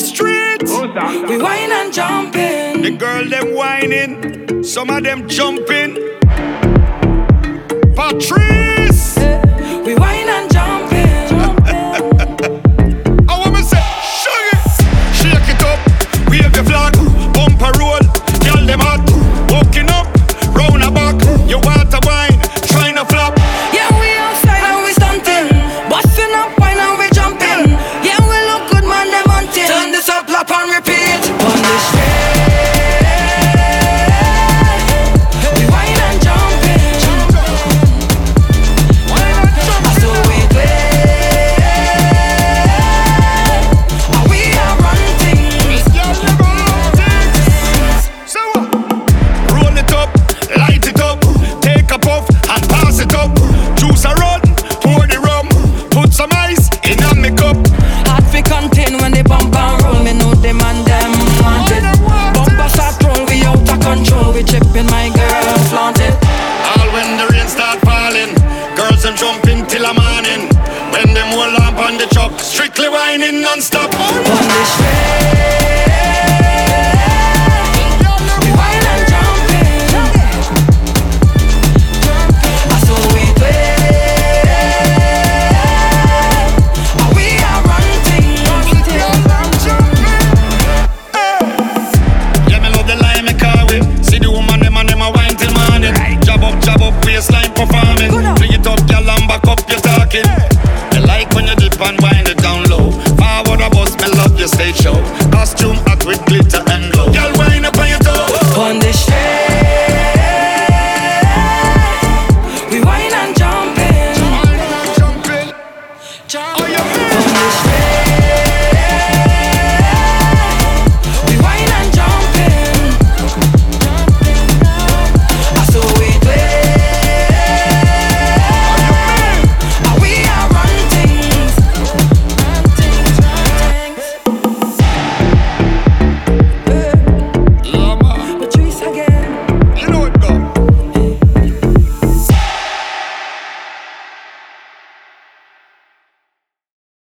street. We whine and jumping. The girl them whining, some of them jumping. Patrice. We whine and jumping. I wanna say, shake it up, wave your flag, bumper roll, girl them hot, walking up, round the back, you want to wine, trying to flop. Yeah, we outside and we stunting, busting up wine and we jumping. Yeah, we look good man, them hunting. Turn this up, lap and repeat. On the street, we whine and jumping. I saw we do it, and we are running. So roll it up, light it up, take a puff and pass it up. Juice a run, pour the rum, put some ice in a me cup. Hard fi contain when they bump and roll. Me know them and them want it. Bumper start roll, we out of control. We chipping my girl, flaunt it. All when the rain start falling, girls them jumping till the morning. When them hold up on the truck, strictly whining non-stop. On the street, we whine and jumping. I saw we do it, and we are running. Yeah, me love the line me car with. See the woman them and them a wine till morning. Jab up, waistline performing. Bring it up, girl, and back up your talking. You like when you dip and wind it down low. Forward a bus, me love your stage show.